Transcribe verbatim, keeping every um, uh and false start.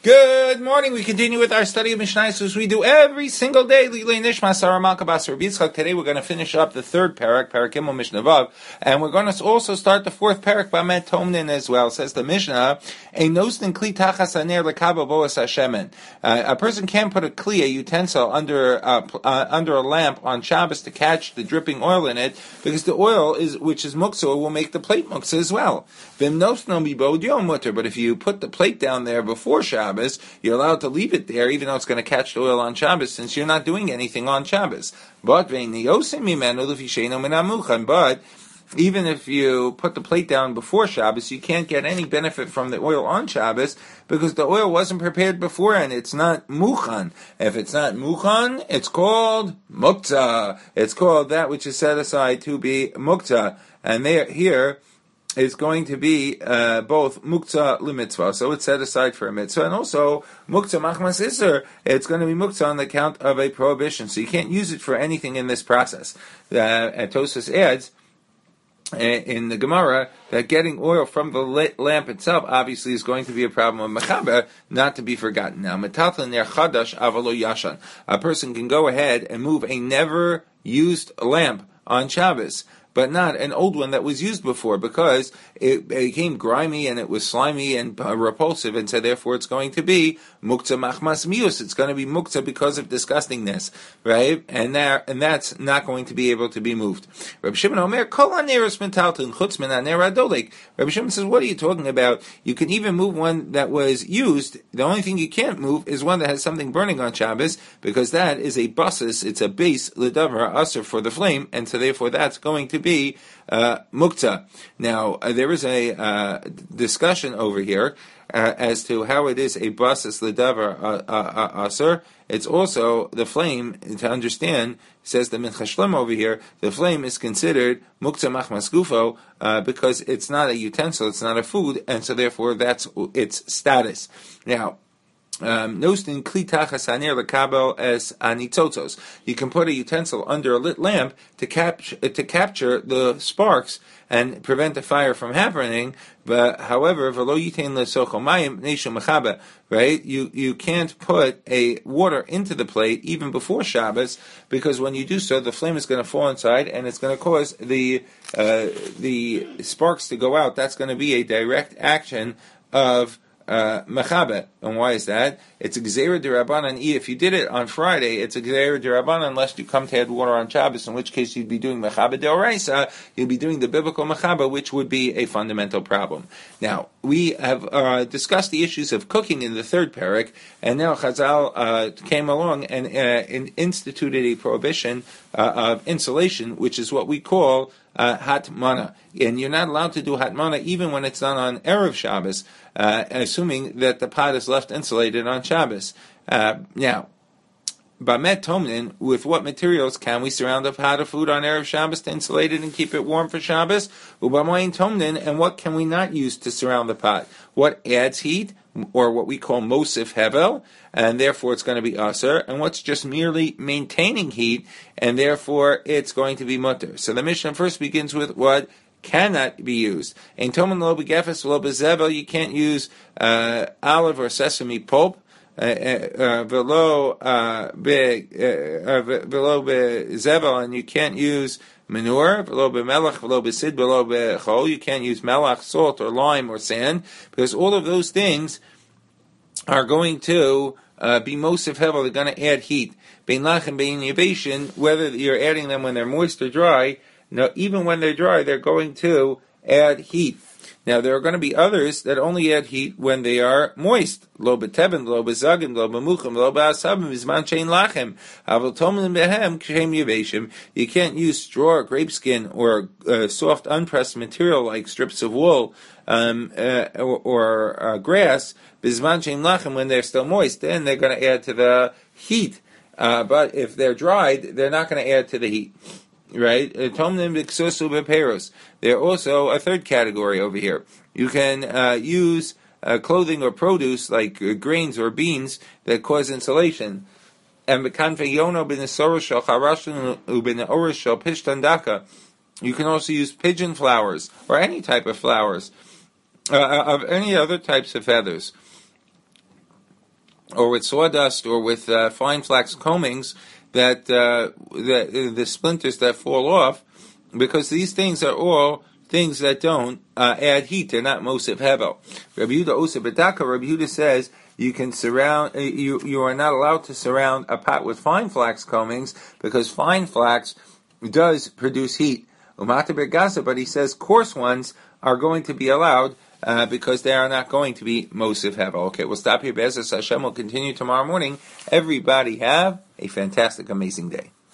Good morning. We continue with our study of Mishnayos as we do every single day. Lilei Nishma Sarah Malka Bas Rabbi Yitzchak. Today we're going to finish up the third parak, Parak Gimel Mishnah Vav, and we're going to also start the fourth parak, Bamet Tomnin, as well. Says the Mishnah, a nosnin kli tachas aner lekabo boas hashemen. A person can put a kli, a utensil, under uh, uh, under a lamp on Shabbos to catch the dripping oil in it, because the oil is which is muktzah will make the plate muktzah as well. Vim nosno mibod yom mutter. But if you put the plate down there before Shabbos, you're allowed to leave it there, even though it's going to catch the oil on Shabbos, since you're not doing anything on Shabbos. But but even if you put the plate down before Shabbos, you can't get any benefit from the oil on Shabbos, because the oil wasn't prepared before, and it's not muchan. If it's not muchan, it's called muktzah. It's called that which is set aside to be muktzah. And there, here, is going to be uh, both muktzah limitzvah, so it's set aside for a mitzvah, and also muktzah machmas iser, it's going to be muktzah on the count of a prohibition, so you can't use it for anything in this process. Uh, and Tosfos adds uh, in the Gemara that getting oil from the lamp itself obviously is going to be a problem of mechaber, not to be forgotten. Now, metatlan ner chadash avalo yashan. A person can go ahead and move a never used lamp on Shabbos, but not an old one that was used before, because it became grimy and it was slimy and uh, repulsive, and so therefore it's going to be muktzah machmas mius. It's going to be muktzah because of disgustingness, right? And that and that's not going to be able to be moved. Rabbi Shimon Omer kol haneros metalton chutz min haner adolek. Rabbi Shimon says, what are you talking about? You can even move one that was used. The only thing you can't move is one that has something burning on Shabbos, because that is a basis. It's a base ledavar aser for the flame, and so therefore that's going to be uh, muktzah. Now, uh, there is a uh, discussion over here uh, as to how it is a basis ledavar uh, uh, aser. It's also the flame, to understand, says the Mincha Shlema over here, the flame is considered muktzah machmas gufo uh, because it's not a utensil, it's not a food, and so therefore that's its status. Now, Nostin kli tachas haner lekabel es anitzotzos. You can put a utensil under a lit lamp to capture to capture the sparks and prevent the fire from happening. But however, v'lo yitain lesochomayim neishu mechabe. Right? You you can't put a water into the plate even before Shabbos, because when you do so, the flame is going to fall inside and it's going to cause the uh, the sparks to go out. That's going to be a direct action of Uh, mechabe. And why is that? It's a gzeira d'Rabbanan. If you did it on Friday, it's a gzeira d'Rabbanan unless you come to add water on Shabbos, in which case you'd be doing mechabe d'oraisa, you'd be doing the biblical mechabe, which would be a fundamental problem. Now, we have uh, discussed the issues of cooking in the third parak, and now Chazal uh, came along and uh, in, instituted a prohibition uh, of insulation, which is what we call Uh, hatmana, and you're not allowed to do hatmana even when it's done on Erev Shabbos, uh, assuming that the pot is left insulated on Shabbos. Uh, now, Bamet Tomnin, with what materials can we surround a pot of food on Erev Shabbos to insulate it and keep it warm for Shabbos? Ubamoyin Tomnin, and what can we not use to surround the pot? What adds heat, or what we call Mosif Hevel, and therefore it's going to be Aser, and what's just merely maintaining heat, and therefore it's going to be Mutter. So the Mishnah first begins with what cannot be used. In Toman lo begefes lo bezevel, you can't use uh, olive or sesame pulp, below below bezevel, and you can't use manure, below bemelach, below besid, below bechol. You can't use melach, salt, or lime, or sand, because all of those things are going to uh, be mosif hevel. They're going to add heat. Bein lach and bein yavation, whether you're adding them when they're moist or dry, no, even when they're dry, they're going to add heat. Now, there are going to be others that only add heat when they are moist. Lo beteben, lo bezagim, lo bemuchim, lo be'asabim, vizman shein lachem. Aval tomen behem, kshem yaveshim. You can't use straw, grape skin, or uh, soft, unpressed material like strips of wool um, uh, or, or uh, grass, vizman shein lachem, when they're still moist. Then they're going to add to the heat. Uh, but if they're dried, they're not going to add to the heat. Right? They're also a third category over here. You can uh, use uh, clothing or produce like uh, grains or beans that cause insulation. And you can also use pigeon flowers or any type of flowers, uh, of any other types of feathers. or with sawdust, or with uh, fine flax combings, that uh, the, the splinters that fall off, because these things are all things that don't uh, add heat. They're not Mosif Hevel. Rabbi Yehuda Osa Bedaka, Rabbi Yehuda says you can surround, you you are not allowed to surround a pot with fine flax combings, because fine flax does produce heat. Umata Bergaza, but he says coarse ones are going to be allowed, uh, because they are not going to be Mosif Hevel. Okay, we'll stop here. Be'ezus Hashem. We'll continue tomorrow morning. Everybody have a fantastic, amazing day.